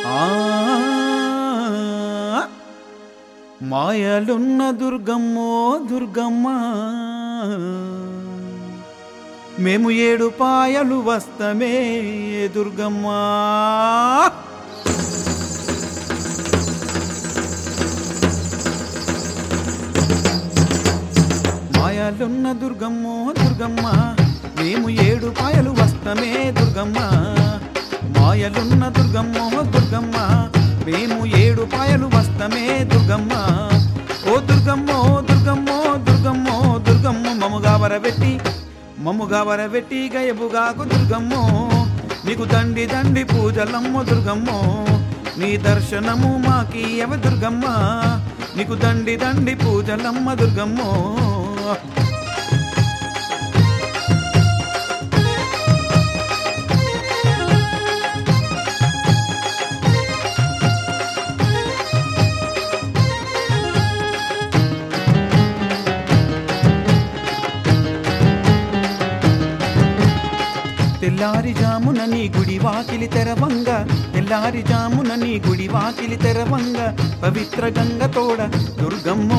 ఆ మాయలున్న దుర్గమ్మో దుర్గమ్మ, మేము 7 పాయలు వస్తమే దుర్గమ్మ. మాయలున్న దుర్గమ్మో దుర్గమ్మ, మేము 7 పాయలు వస్తమే దుర్గమ్మ. మాయలున్న దుర్గమ్మో దుర్గమ్మ, మేము 7 పాయలు వస్తమే దుర్గమ్మ. ఓ దుర్గమ్మో దుర్గమ్మో దుర్గమ్మో దుర్గమ్మ, మమ్ముగా వరబెట్టి గయబుగాకు దుర్గమ్మో. నీకు దండి దండి పూజలమ్మ దుర్గమ్మో, నీ దర్శనము మాకీయవ దుర్గమ్మ. నీకు దండి దండి పూజలమ్మ దుర్గమ్మో. తెల్లారి జామున నీ గుడి వాకిలి తెరవంగ, తెల్లారి జామున నీ గుడి వాకిలి తెరవంగ, పవిత్ర గంగ తోడ దుర్గమ్మో.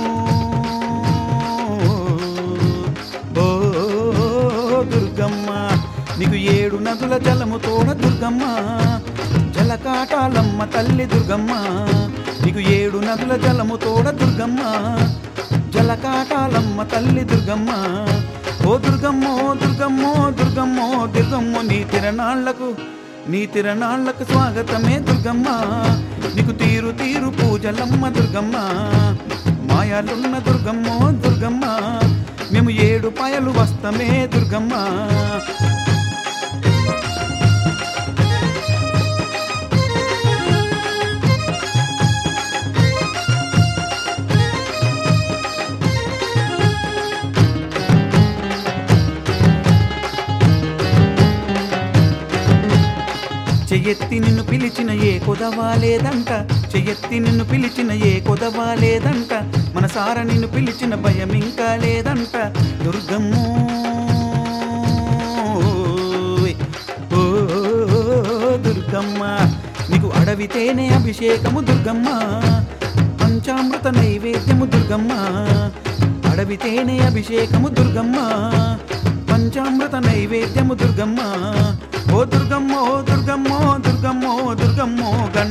ఓ దుర్గమ్మ, నీకు 7 నదుల జలము తోడ దుర్గమ్మ. జలకాటాలమ్మ తల్లి దుర్గమ్మ, నీకు 7 నదుల జలము తోడ దుర్గమ్మ. జలకాటాలమ్మ తల్లి దుర్గమ్మ. ఓ దుర్గమ్మో దుర్గమ్మో దుర్గమ్మో దుర్గమ్మో, నీ తిరణాళ్లకు స్వాగతమే దుర్గమ్మ. నీకు తీరు తీరు పూజలమ్మ దుర్గమ్మ. మాయాలున్న దుర్గమ్మో దుర్గమ్మ, మేము 7 పాయలు వస్తమే దుర్గమ్మ. చెయ్యెత్తి నిన్ను పిలిచిన ఏ కొదవాలేదంట, చెయ్యెత్తి నిన్ను పిలిచిన ఏ కొదవాలేదంట, మనసార నిన్ను పిలిచిన భయం ఇంకా లేదంట దుర్గమ్మో. ఓ దుర్గమ్మ, నీకు అడవితేనే అభిషేకము దుర్గమ్మ. పంచామృత నైవేద్యము దుర్గమ్మ. అడవితేనే అభిషేకము దుర్గమ్మ. పంచామృత నైవేద్యము దుర్గమ్మ. ఓ దుర్గమ్మో దుర్గమ్మో దుర్గమ్మో దుర్గమ్మో,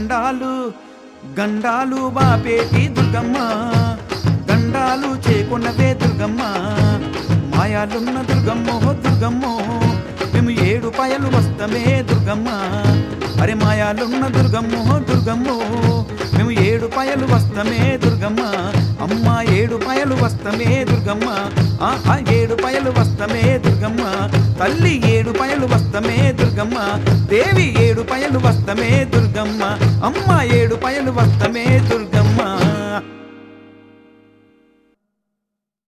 గండాలు బాపేటి దుర్గమ్మ. గండాలు చేకొన్నవే దుర్గమ్మ. మాయాలున్న దుర్గమ్మో దుర్గమ్మో, మేము 7 పాయలు వస్తమే దుర్గమ్మ. అరే మాయాలున్న దుర్గమ్మో దుర్గమ్మో, మేము 7 పాయలు వస్తమే దుర్గమ్మ. అమ్మ 7 పాయలు వస్తమే దుర్గమ్మ. 7 పాయలు వస్తమే దుర్గమ్మ. తల్లి 7 పాయలు వస్తమే దుర్గమ్మ. దేవి 7 పాయలు వస్తమే దుర్గమ్మ.